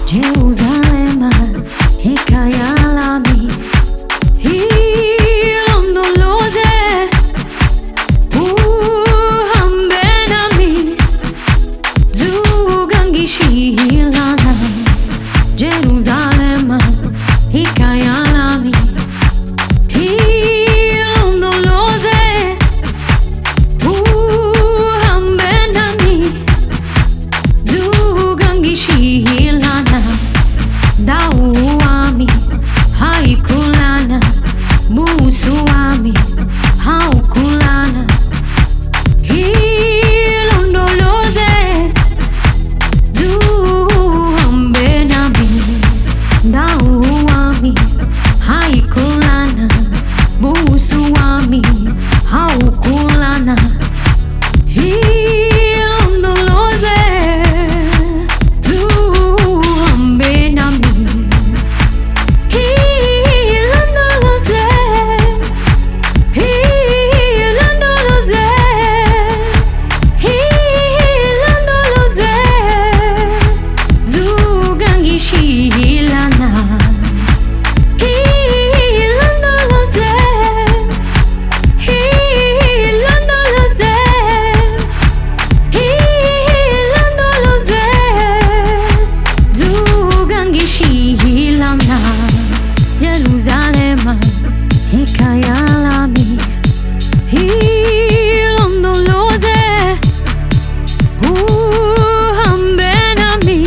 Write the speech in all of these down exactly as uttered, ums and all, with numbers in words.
Jerusalema, hikaya lami ilondoloze uhambe nami zugangishilana. Jerusalema, hikaya lami ilondoloze uhambe nami zugangishilana. Dau wami haikulana, busu wami haukulana. Ilondoloze duhambe nami. Dau wami haikulana, busu wami haukulana. Ilondoloze duhambe nami. Jerusalema, hikaya lami ilondoloze uhambe nami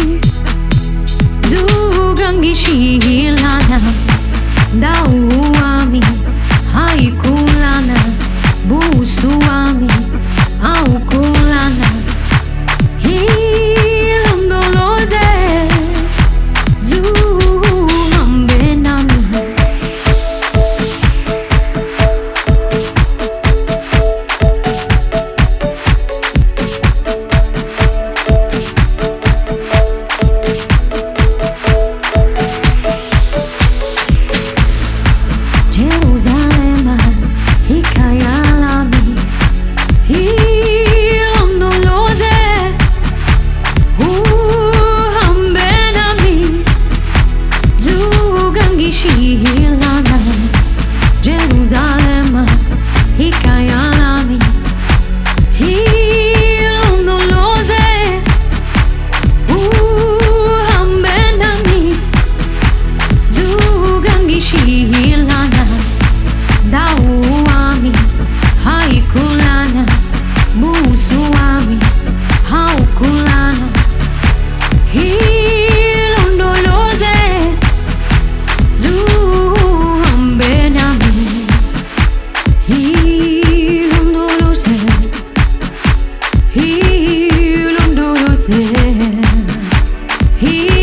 zugangishilana. Dau wami haikulana, busu wami haukulana. Ilondoloze duhambe nami. Jerusalema, hikaya lami ilondoloze uhambe nami zugangishilana. Jerusalema, hikaya lami ilondoloze uhambe nami zugangishilana. Dau wami haikulana, busu wami haukulana. Ilondoloze duhambe nami. Ilondoloze, ilondoloze, ilondoloze.